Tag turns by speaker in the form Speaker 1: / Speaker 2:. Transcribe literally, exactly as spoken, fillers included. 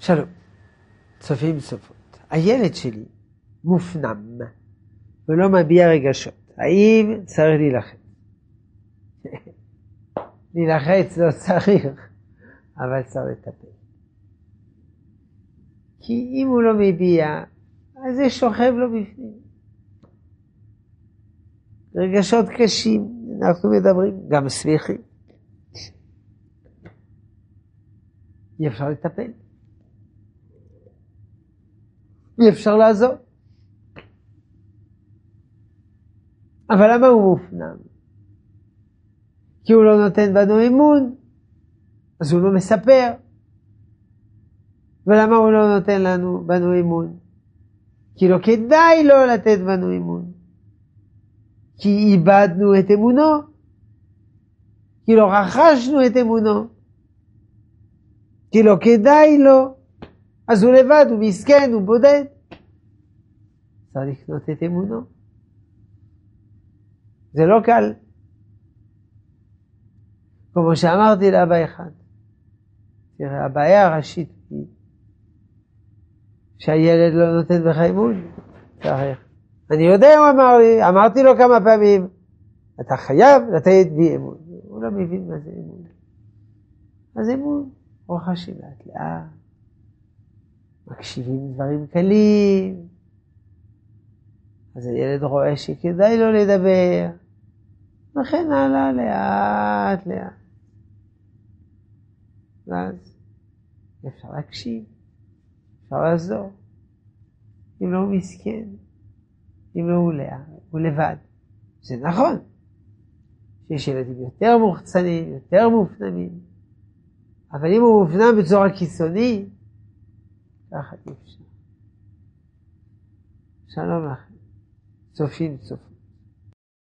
Speaker 1: שלום, צופים צופות. הילד שלי מופנם ולא מביע רגשות. האם צריך להילחץ? להילחץ לא צריך, אבל צריך לטפל. כי אם הוא לא מביע, אז זה שוכב לו בפנים. רגשות קשים, אנחנו מדברים, גם שמחים. אי אפשר לטפל. אי אפשר לעזור. אבל למה הוא מופנם? כי הוא לא נותן בנו אמון, אז הוא לא מספר. ולמה הוא לא נותן לנו בנו אמון? כי לא כדאי לו לתת בנו אמון. כי איבדנו את אמונו. כי לא רכשנו את אמונו. כי לא כדאי לו. אז הוא לבד, הוא מסכן, הוא בודד. צריך לקנות את אמונו. זה לא קל. כמו שאמרתי לאבא אחד. תראה, הבעיה הראשית היא שהילד לא נותן בך אמון. צריך. אני יודע, הוא אמר לי, אמרתי לו כמה פעמים, אתה חייב לתת בי אמון. הוא לא מבין מה זה אמון. אז אמון, רוכשים לאט לאט. מקשיבים דברים קלים. אז הילד רואה שכדאי לו לדבר. וכן הלאה לאט לאט. ואז אפשר להקשיב. אפשר לעזור. אם לא הוא מסכן. אם לא הוא לאט. הוא לבד. זה נכון. שיש ילדים יותר מוחצנים, יותר מופנמים. אבל אם הוא מופנם בצורה קיצונית, ככה אי אפשר. שלום לכם. צופים צופים.